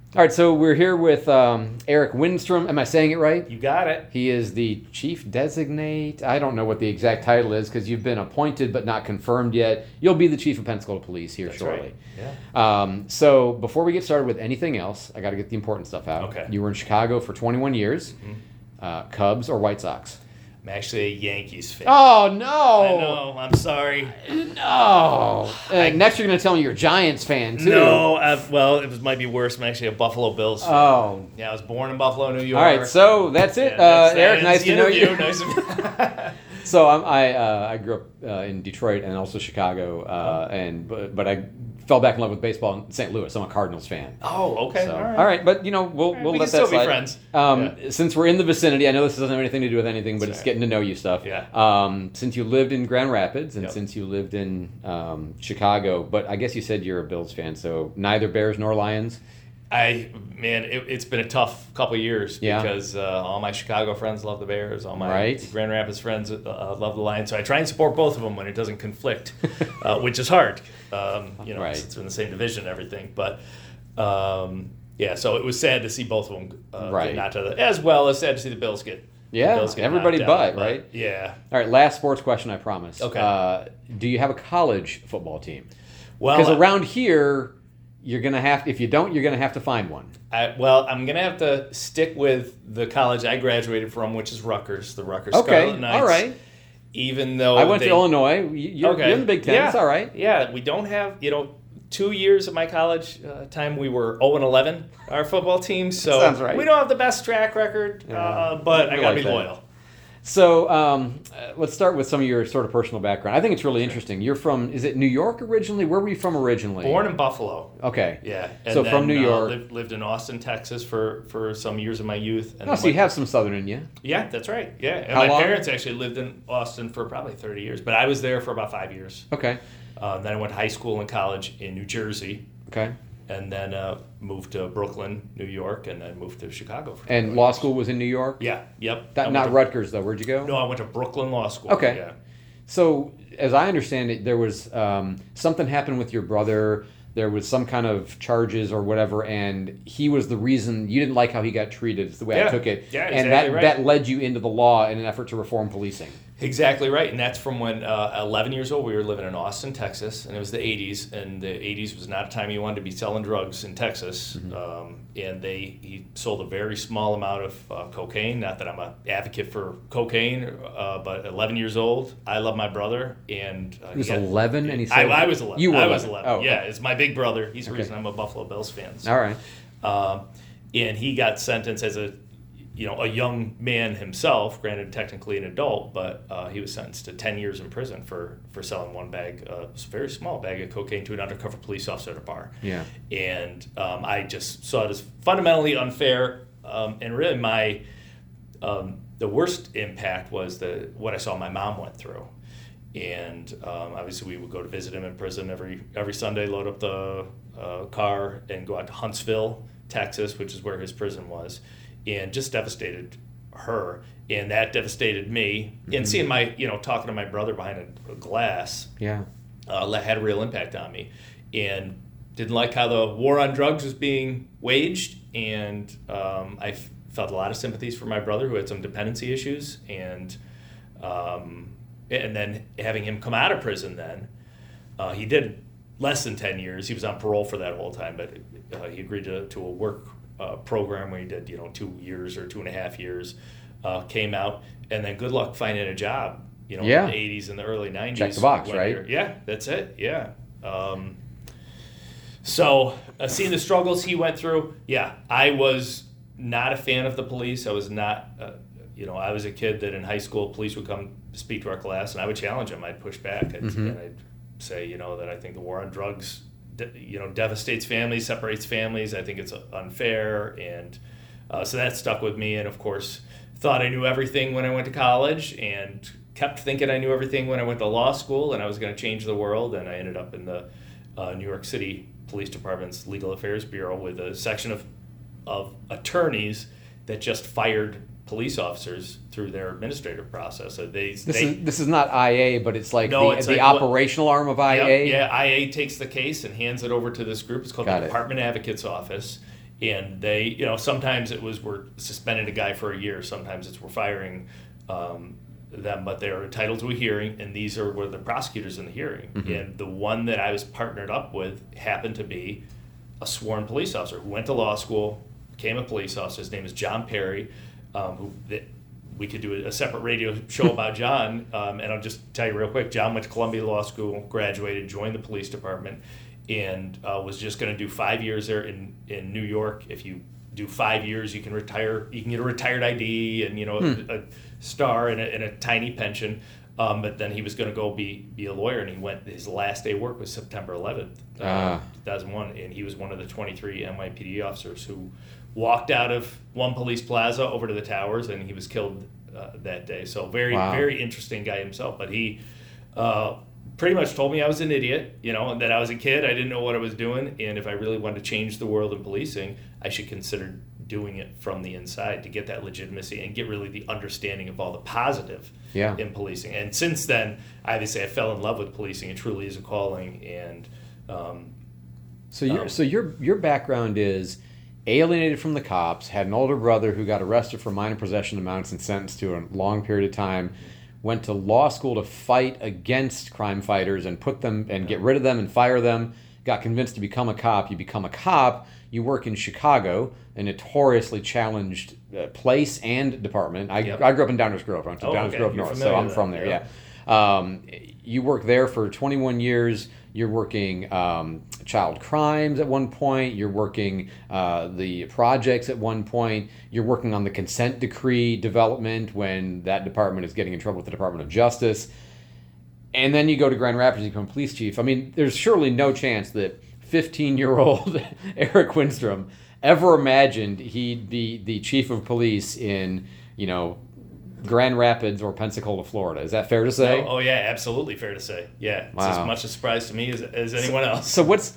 All right, so we're here with Eric Windstrom. Am I saying it right? You got it. He is the chief designate. I don't know what the exact title is because you've been appointed but not confirmed yet. You'll be the chief of Pensacola Police here That's shortly. Right. Yeah. So before we get started with anything else, I got to get the important stuff out. Okay. You were in Chicago for 21 years. Mm-hmm. Cubs or White Sox? I'm actually a Yankees fan. Oh, no. I know. I'm sorry. No. Next, you're going to tell me you're a Giants fan, too. No. It might be worse. I'm actually a Buffalo Bills fan. Oh. Yeah, I was born in Buffalo, New York. All right, so that's it. Yeah, Eric, nice to know you. Nice to So I grew up in Detroit and also Chicago, but I fell back in love with baseball in St. Louis. I'm a Cardinals fan. Oh, okay. So, all right. But we'll we let can that still slide. be friends. Since we're in the vicinity, I know this doesn't have anything to do with anything, but That's it's right. getting to know you stuff. Yeah. Since you lived in Grand Rapids and Yep. since you lived in Chicago, but I guess you said you're a Bills fan, so neither Bears nor Lions. It's been a tough couple of years Yeah. because all my Chicago friends love the Bears, all my Right. Grand Rapids friends love the Lions. So I try and support both of them when it doesn't conflict, which is hard. Right. Since we're in the same division and everything. But so it was sad to see both of them Right. get knocked out, as well as sad to see the Bills get. Yeah, the Bills get everybody knocked out, but, right? Yeah. All right, last sports question, I promise. Okay. Do you have a college football team? Well, Because around here, you're gonna have. If you don't, you're gonna have to find one. I'm going to have to stick with the college I graduated from, which is Rutgers, the Rutgers Okay, Scarlet Knights. all right. Even though I went to Illinois. You're in the Big Ten. Yeah. It's all right. Yeah, we don't have 2 years of my college time. We were 0-11, our football team. So Sounds right. we don't have the best track record, Yeah. but I We got to like be that. loyal. So let's start with some of your sort of personal background. I think it's really interesting. You're from, is it New York originally? Where were you from originally? Born in Buffalo. Okay. Yeah. So from New York. Lived in Austin, Texas for some years of my youth. And Oh, so you have some Southern in you. Yeah, that's right. Yeah. And How my long? parents actually lived in Austin for probably 30 years, but I was there for about 5 years. Okay. Then I went to high school and college in New Jersey. Okay. And then moved to Brooklyn, New York, and then moved to Chicago. And law school was in New York? Yeah, yep. Not Rutgers, though. Where'd you go? No, I went to Brooklyn Law School. Okay. Yeah. So, as I understand it, there was something happened with your brother. There was some kind of charges or whatever, and he was the reason you didn't like how he got treated. Is the way I Yeah. took it. Yeah, and exactly right. that led you into the law in an effort to reform policing. Exactly right. And that's from when 11 years old, we were living in Austin, Texas, and it was the 80s. And the 80s was not a time you wanted to be selling drugs in Texas. Mm-hmm. And he sold a very small amount of cocaine. Not that I'm an advocate for cocaine, but 11 years old. I love my brother. And He was 11, and he said I was 11. You were I was 11. 11. Oh, Yeah, it's my big brother. He's the Okay. reason I'm a Buffalo Bills fan. So. All right. And he got sentenced as a young man himself, granted technically an adult, but he was sentenced to 10 years in prison for selling one bag, a very small bag of cocaine to an undercover police officer at a bar. Yeah. And I just saw it as fundamentally unfair. And really the worst impact was what I saw my mom went through. And obviously we would go to visit him in prison every Sunday, load up the car and go out to Huntsville, Texas, which is where his prison was, and just devastated her. And that devastated me. Mm-hmm. And seeing talking to my brother behind a glass Yeah. had a real impact on me. And didn't like how the war on drugs was being waged. And I felt a lot of sympathies for my brother who had some dependency issues. And then having him come out of prison then, he did less than 10 years. He was on parole for that whole time, but he agreed to a work program where he did 2 years or 2.5 years, came out, and then good luck finding a job, in the 80s and the early 90s. Check the box, right? Yeah, that's it, yeah. So seeing the struggles he went through, yeah, I was not a fan of the police. I was not, I was a kid that in high school, police would come speak to our class, and I would challenge them. I'd push back, and I'd say, that I think the war on drugs, devastates families, separates families. I think it's unfair, and so that stuck with me. And of course, thought I knew everything when I went to college, and kept thinking I knew everything when I went to law school, and I was going to change the world. And I ended up in the New York City Police Department's Legal Affairs Bureau with a section of attorneys that just fired police officers through their administrative process. So this is not IA, but it's like No, the it's like operational arm of IA. Yeah, IA takes the case and hands it over to this group. It's called Got the it. Department Advocate's Office. And they, you know, sometimes it was we're suspending a guy for a year, sometimes it's we're firing them, but they're entitled to a hearing, and these were the prosecutors in the hearing. Mm-hmm. And the one that I was partnered up with happened to be a sworn police officer who went to law school, became a police officer. His name is John Perry, we could do a separate radio show about John, and I'll just tell you real quick. John went to Columbia Law School, graduated, joined the police department, and was just going to do 5 years there in New York. If you do 5 years, you can retire. You can get a retired ID and a star and a tiny pension. But then he was going to go be a lawyer, and he went. His last day of work was September 11th, 2001, and he was one of the 23 NYPD officers who walked out of One Police Plaza over to the towers, and he was killed that day. So very interesting guy himself. But he pretty much told me I was an idiot, and that I was a kid. I didn't know what I was doing, and if I really wanted to change the world in policing, I should consider doing it from the inside to get that legitimacy and get really the understanding of all the positive in policing. And since then, I fell in love with policing. It truly is a calling. And so your background is alienated from the cops, had an older brother who got arrested for minor possession amounts and sentenced to a long period of time, went to law school to fight against crime fighters and put them and get rid of them and fire them, got convinced to become a cop. You become a cop, you work in Chicago, a notoriously challenged place and department. I grew up in Downers Grove. I went to Downers Grove North, so I'm from there, you work there for 21 years. You're working child crimes at one point. You're working the projects at one point. You're working on the consent decree development when that department is getting in trouble with the Department of Justice. And then you go to Grand Rapids and become police chief. I mean, there's surely no chance that 15-year-old Eric Winstrom ever imagined he'd be the chief of police in, Grand Rapids or Pensacola, Florida. Is that fair to say? Oh yeah, absolutely fair to say. Yeah, it's as much a surprise to me as anyone else.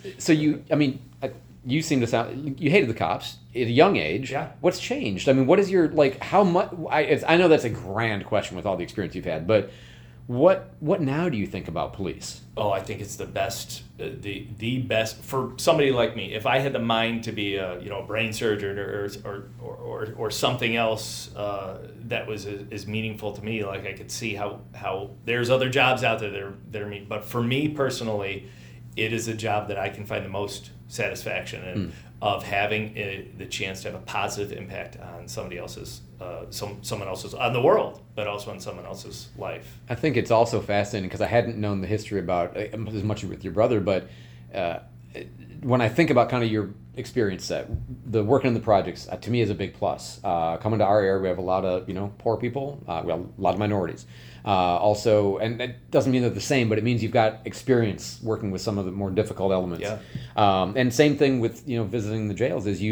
You seem to sound, you hated the cops at a young age. Yeah. What's changed? I mean, what is your, how much, I know that's a grand question with all the experience you've had, but what now do you think about police? Oh, I think it's the best, the best for somebody like me. If I had the mind to be a brain surgeon or something else that was as meaningful to me, like I could see how there's other jobs out there that are me. But for me personally, it is a job that I can find the most satisfaction in of having the chance to have a positive impact on somebody else's, someone else's, on the world, but also on someone else's life. I think it's also fascinating because I hadn't known the history about as much with your brother, but when I think about kind of your experience set, the working in the projects, to me is a big plus. Coming to our area, we have a lot of poor people, we have a lot of minorities. Also, and it doesn't mean they're the same, but it means you've got experience working with some of the more difficult elements. Yeah. And same thing with visiting the jails is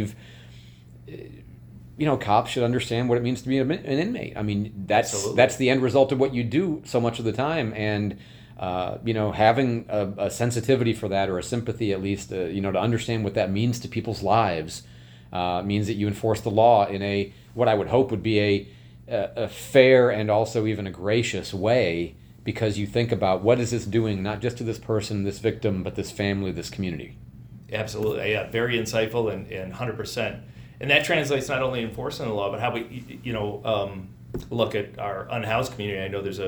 cops should understand what it means to be an inmate. I mean, that's the end result of what you do so much of the time, and having a sensitivity for that, or a sympathy at least, to understand what that means to people's lives, means that you enforce the law in what I would hope would be a fair and also even a gracious way, because you think about what is this doing not just to this person, this victim, but this family, this community. Absolutely, yeah, very insightful and 100%. And that translates not only enforcing the law, but how we look at our unhoused community. I know there's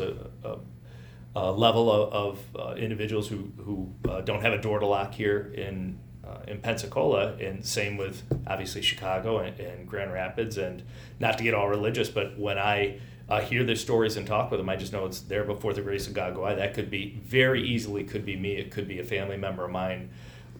a level of individuals who don't have a door to lock here in Pensacola, and same with obviously Chicago and Grand Rapids. And not to get all religious, but when I hear their stories and talk with them, I just know it's there before the grace of God go. That could be very easily could be me. It could be a family member of mine,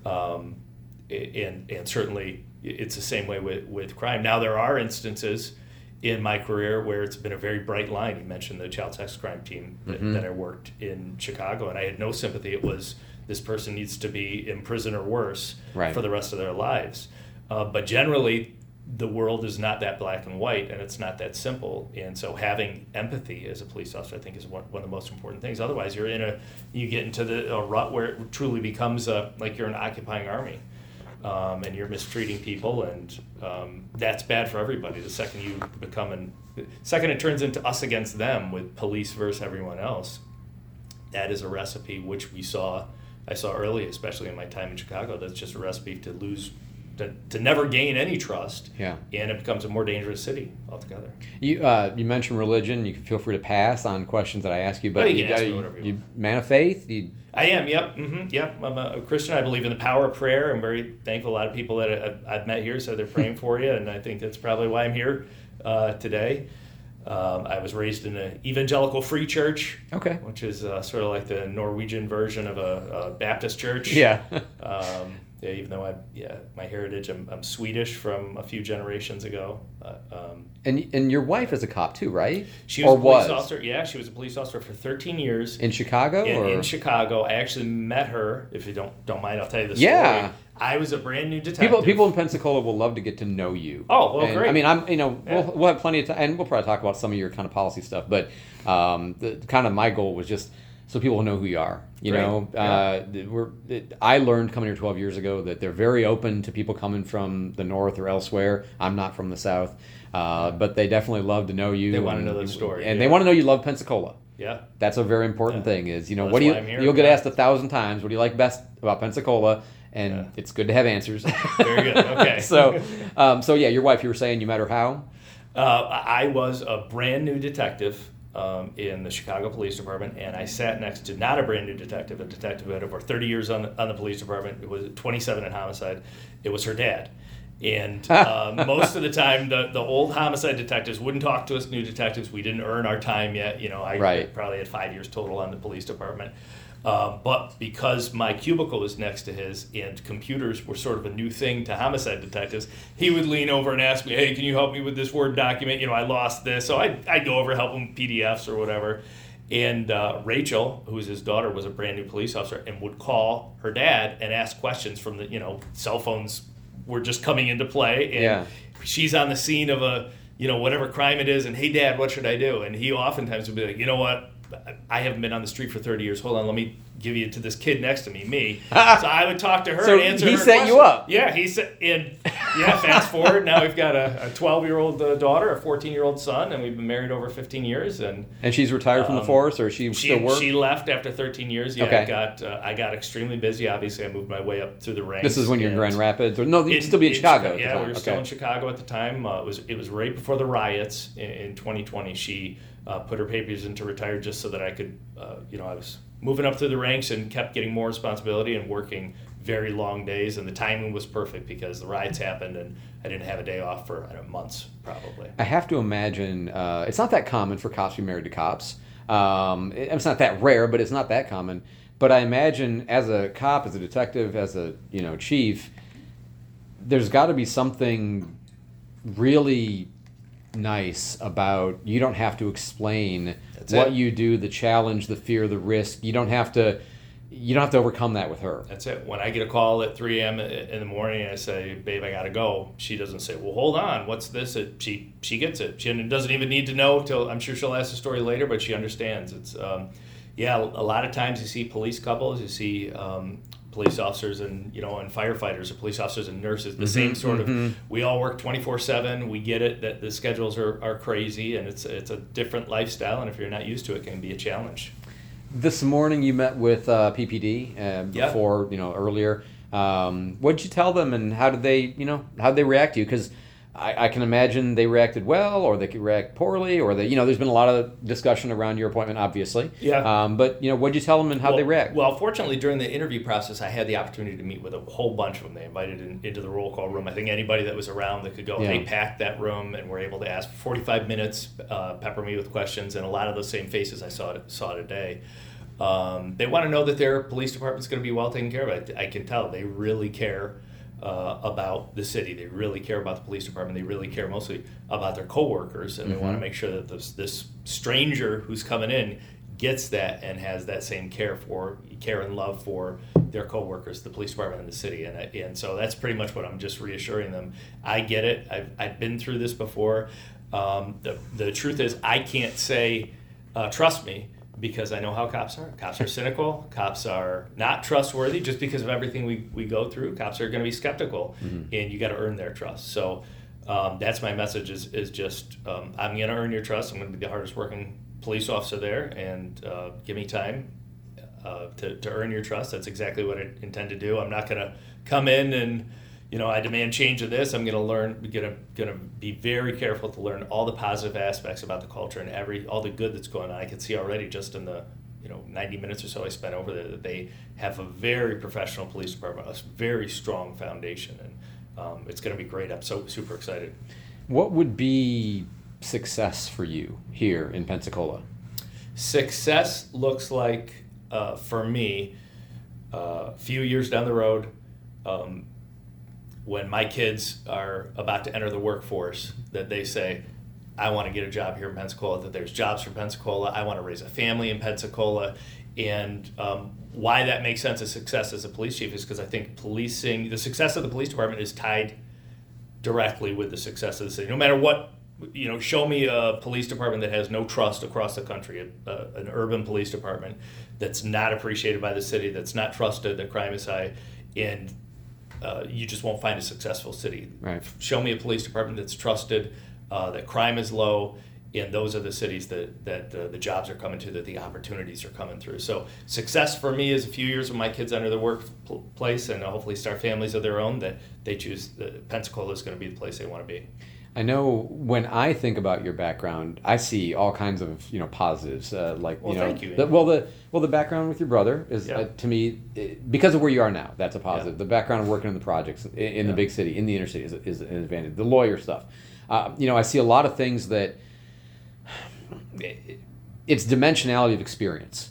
and certainly it's the same way with crime. Now there are instances in my career where it's been a very bright line. You mentioned the child sex crime team that I worked in Chicago, and I had no sympathy. It was, this person needs to be in prison or worse for the rest of their lives. But generally, the world is not that black and white, and it's not that simple. And so having empathy as a police officer, I think, is one of the most important things. Otherwise, you get into a rut where it truly becomes like you're an occupying army. And you're mistreating people, and that's bad for everybody. The second it turns into us against them, with police versus everyone else, that is a recipe which I saw early, especially in my time in Chicago. That's just a recipe to lose to never gain any trust. Yeah. And it becomes a more dangerous city altogether. You mentioned religion. You can feel free to pass on questions that I ask you, but you can ask me whatever you want. Man of faith. I am. Yep. Yep. I'm a Christian. I believe in the power of prayer. I'm very thankful. A lot of people that I've met here said they're praying for you, and I think that's probably why I'm here today. I was raised in an evangelical free church, which is sort of like the Norwegian version of a Baptist church. Yeah. Even though my heritage, I'm Swedish from a few generations ago. And your wife is a cop too, right? She was a police officer. Yeah, she was a police officer for 13 years. In Chicago? In Chicago. I actually met her. If you don't mind, I'll tell you the story. Yeah. I was a brand new detective. People in Pensacola will love to get to know you. Oh, well, great. I mean, we'll have plenty of time, and we'll probably talk about some of your kind of policy stuff. But my goal was just so people know who you are. I learned coming here 12 years ago that they're very open to people coming from the north or elsewhere. I'm not from the south, but they definitely love to know you. They want to know the story, and they want to know you love Pensacola. Yeah, that's a very important thing. Is what do you? You'll get asked 1,000 times. What do you like best about Pensacola? And it's good to have answers. Very good. Okay. So your wife. You were saying you met her how? I was a brand new detective in the Chicago Police Department, and I sat next to not a brand new detective, a detective who had over 30 years on the police department. It was 27 in homicide. It was her dad. And most of the time, the old homicide detectives wouldn't talk to us new detectives. We didn't earn our time yet. I probably had 5 years total on the police department. But because my cubicle was next to his and computers were sort of a new thing to homicide detectives, he would lean over and ask me, hey, can you help me with this Word document? I lost this. So I'd go over, help him PDFs or whatever. And Rachel, who was his daughter, was a brand new police officer and would call her dad and ask questions from the, cell phones were just coming into play. And she's on the scene of a, whatever crime it is. And, hey, Dad, what should I do? And he oftentimes would be like, you know what? I haven't been on the street for 30 years. Hold on, let me give you to this kid next to me. So I would talk to her and answer her questions. He set you up. Yeah, he said, and fast forward, now we've got a 12-year-old daughter, a 14-year-old son, and we've been married over 15 years. And she's retired from the force, or she still works? She left after 13 years. Yeah, okay. I got extremely busy. Obviously, I moved my way up through the ranks. This is when you're in Grand Rapids? Or no, you'd still be in Chicago at the time. We were still in Chicago at the time. It was right before the riots in 2020. She put her papers in to retire just so that I could, I was moving up through the ranks and kept getting more responsibility and working very long days. And the timing was perfect because the riots happened and I didn't have a day off for months, probably. I have to imagine it's not that common for cops to be married to cops. It's not that rare, but it's not that common. But I imagine as a cop, as a detective, as a chief, there's got to be something really nice about you don't have to explain what you do, the challenge, the fear, the risk. You don't have to overcome that with her. That's it. When I get a call at 3 a.m. in the morning and I say, babe, I gotta go, she doesn't say, well, hold on, what's this? She gets it. She doesn't even need to know till, I'm sure she'll ask the story later, but she understands. It's a lot of times you see police couples, you see police officers and and firefighters or police officers and nurses, the same sort of, we all work 24/7, we get it that the schedules are crazy and it's a different lifestyle, and if you're not used to it, it can be a challenge. This morning you met with PPD before, earlier. What did you tell them and how did they react to you? Because I can imagine they reacted well, or they could react poorly, or they, there's been a lot of discussion around your appointment, obviously. Yeah. But what did you tell them and how they react? Well, fortunately, during the interview process, I had the opportunity to meet with a whole bunch of them. They invited into the roll call room. I think anybody that was around that could go, they packed that room and were able to ask for 45 minutes, pepper me with questions, and a lot of those same faces I saw today. They want to know that their police department's going to be well taken care of. I can tell they really care about the city. They really care about the police department. They really care mostly about their coworkers, and they want to make sure that this stranger who's coming in gets that and has that same care and love for their coworkers, the police department, and the city. And so that's pretty much what I'm just reassuring them. I get it. I've been through this before. The truth is, I can't say trust me, because I know how cops are. Cops are cynical. Cops are not trustworthy just because of everything we go through. Cops are going to be skeptical, and you got to earn their trust. So that's my message is just I'm going to earn your trust. I'm going to be the hardest working police officer there, and give me time to earn your trust. That's exactly what I intend to do. I'm not going to come in and I demand change of this. I'm going to be very careful to learn all the positive aspects about the culture and all the good that's going on. I can see already just in the 90 minutes or so I spent over there that they have a very professional police department, a very strong foundation, and it's going to be great. I'm so super excited. What would be success for you here in Pensacola? Success looks like, for me, a few years down the road, when my kids are about to enter the workforce, that they say, I want to get a job here in Pensacola, that there's jobs for Pensacola, I want to raise a family in Pensacola. And why that makes sense as success as a police chief is because I think the success of the police department is tied directly with the success of the city. No matter what, show me a police department that has no trust across the country, an urban police department that's not appreciated by the city, that's not trusted, that crime is high, and you just won't find a successful city. Right. Show me a police department that's trusted, that crime is low, and those are the cities that the jobs are coming to, that the opportunities are coming through. So success for me is a few years when my kids enter the workplace and hopefully start families of their own, that they choose Pensacola is going to be the place they want to be. I know when I think about your background, I see all kinds of positives. Thank you. The background with your brother is to me, because of where you are now, that's a positive. Yeah. The background of working in the projects in the big city, in the inner city, is an advantage. The lawyer stuff, I see a lot of things that it's dimensionality of experience.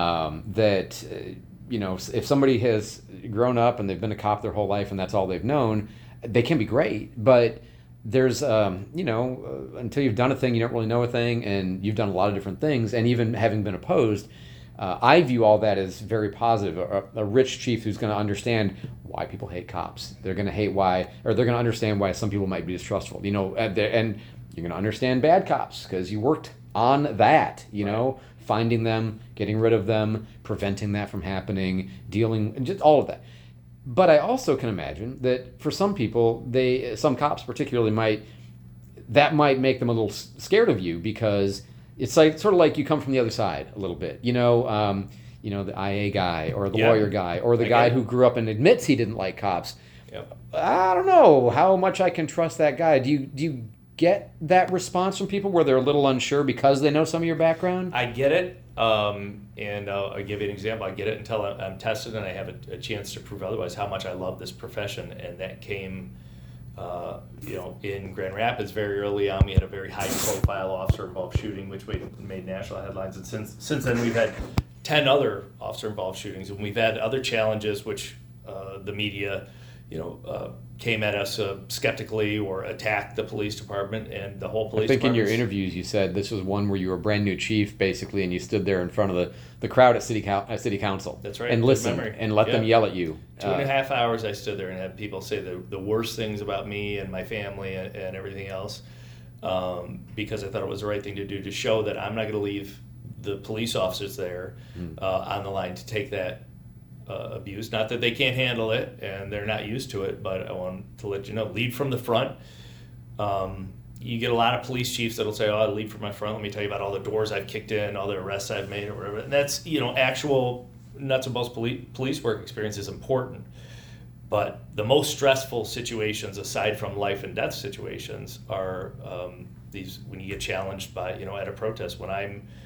If somebody has grown up and they've been a cop their whole life and that's all they've known, they can be great, but there's, until you've done a thing, you don't really know a thing, and you've done a lot of different things, and even having been opposed, I view all that as very positive. A rich chief who's going to understand why people hate cops. They're going to understand why some people might be distrustful, and you're going to understand bad cops because you worked on that, finding them, getting rid of them, preventing that from happening, dealing, just all of that. But I also can imagine that for some people, some cops particularly might make them a little scared of you because it's sort of like you come from the other side a little bit. The IA guy or the lawyer guy or the guy who grew up and admits he didn't like cops. Yep. I don't know how much I can trust that guy. Do you get that response from people where they're a little unsure because they know some of your background? I get it. And I'll give you an example. I get it until I'm tested and I have a chance to prove otherwise how much I love this profession. And that came, in Grand Rapids very early on. We had a very high-profile officer-involved shooting, which made national headlines. And since then, we've had 10 other officer-involved shootings, and we've had other challenges, which the media, came at us skeptically or attacked the police department and the whole police department. I think in your interviews you said this was one where you were a brand new chief, basically, and you stood there in front of the crowd at city council. That's right. And listened and let them yell at you. 2.5 hours I stood there and had people say the worst things about me and my family and everything else, because I thought it was the right thing to do to show that I'm not going to leave the police officers there on the line to take that abuse. Not that they can't handle it and they're not used to it, but I want to let you know, lead from the front. You get a lot of police chiefs that'll say, I lead from my front. Let me tell you about all the doors I've kicked in, all the arrests I've made or whatever. And that's, actual nuts and bolts police work experience is important. But the most stressful situations, aside from life and death situations, are these when you get challenged by, at a protest. When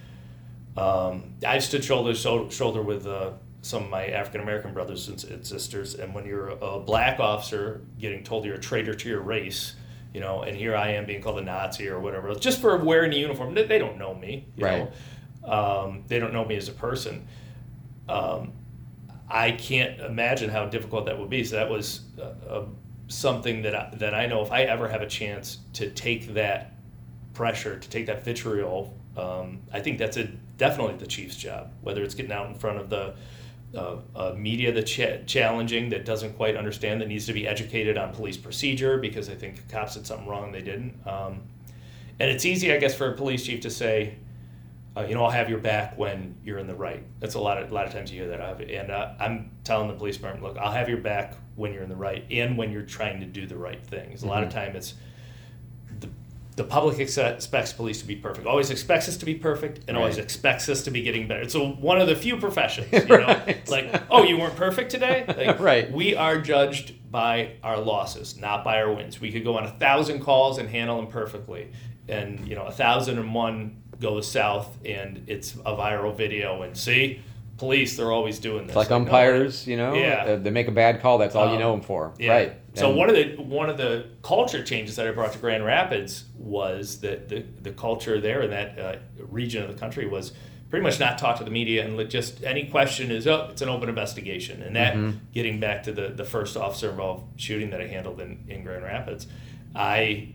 I've stood shoulder to shoulder with some of my African American brothers and sisters, and when you're a black officer getting told you're a traitor to your race, and here I am being called a Nazi or whatever, just for wearing a uniform. They don't know me, right? They don't know me as a person. I can't imagine how difficult that would be. So that was something that I know if I ever have a chance to take that pressure, to take that vitriol, I think that's definitely the chief's job, whether it's getting out in front of the media that's challenging, that doesn't quite understand, that needs to be educated on police procedure because I think cops did something wrong and they didn't. And it's easy, I guess, for a police chief to say, I'll have your back when you're in the right. That's a lot of times you hear that. And I'm telling the police department, look, I'll have your back when you're in the right and when you're trying to do the right things. A lot of time it's the public expects police to be perfect, always expects us to be perfect, and always expects us to be getting better. It's one of the few professions, right. Like, oh, you weren't perfect today? Like, right. We are judged by our losses, not by our wins. We could go on 1,000 calls and handle them perfectly, and 1,001 goes south, and it's a viral video. And see, police, they're always doing this. It's like umpires, Yeah. they make a bad call. That's all you know them for, yeah. right? So And one of the culture changes that I brought to Grand Rapids was that the culture there in that region of the country was pretty much not talk to the media, and just any question is, it's an open investigation. And that, getting back to the first officer involved shooting that I handled in Grand Rapids, I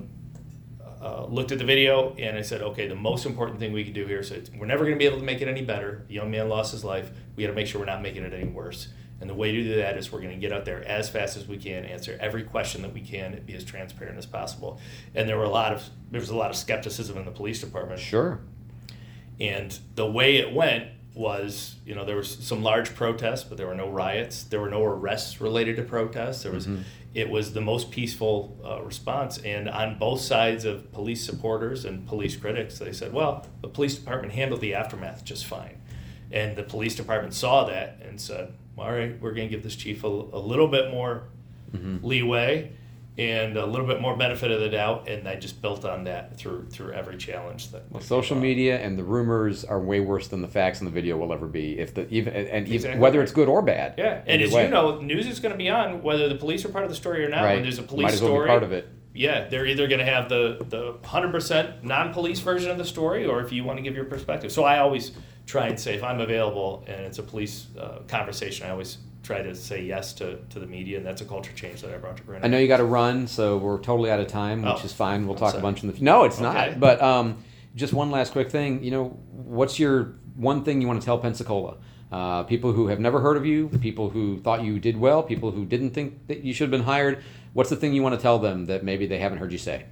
looked at the video and I said, okay, the most important thing we can do here, we're never going to be able to make it any better. The young man lost his life. We got to make sure we're not making it any worse. And the way to do that is we're going to get out there as fast as we can, answer every question that we can, and be as transparent as possible. And there was a lot of skepticism in the police department. sure. And the way it went was, there was some large protests, but there were no riots. There were no arrests related to protests. It was the most peaceful response. And on both sides of police supporters and police critics, they said, well, the police department handled the aftermath just fine. And the police department saw that and said, all right, we're going to give this chief a little bit more leeway and a little bit more benefit of the doubt, and I just built on that through every challenge. Social media and the rumors are way worse than the facts in the video will ever be. Exactly. Whether it's good or bad. Yeah, and as you know, news is going to be on whether the police are part of the story or not. Right. When there's a police Might as well story, be part of it. Yeah, they're either going to have the 100% non-police version of the story, or if you want to give your perspective. So I always try and say, if I'm available and it's a police conversation, I always try to say yes to the media, and that's a culture change that I brought to Grand. I know you got to run, so we're totally out of time, which is fine. We'll talk sorry. a bunch in the. No, it's Okay. not. But just one last quick thing. What's your one thing you want to tell Pensacola? People who have never heard of you, people who thought you did well, people who didn't think that you should have been hired. What's the thing you want to tell them that maybe they haven't heard you say?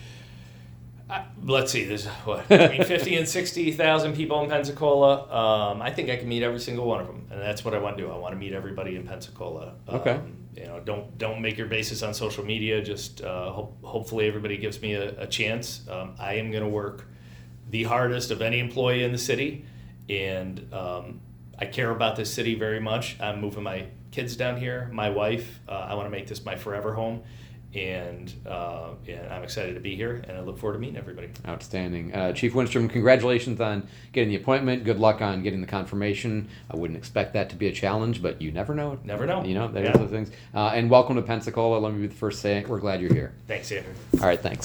Let's see, there's between 50 and 60,000 people in Pensacola. I think I can meet every single one of them, and that's what I want to do. I want to meet everybody in Pensacola. Okay. Don't make your basis on social media. Just hopefully everybody gives me a chance. I am going to work the hardest of any employee in the city, and I care about this city very much. I'm moving my kids down here, my wife. I want to make this my forever home. And I'm excited to be here, and I look forward to meeting everybody. Outstanding. Chief Winstrom, congratulations on getting the appointment. Good luck on getting the confirmation. I wouldn't expect that to be a challenge, but you never know. Never know. There's those things. And welcome to Pensacola. Let me be the first to say it. We're glad you're here. Thanks, Andrew. All right, thanks.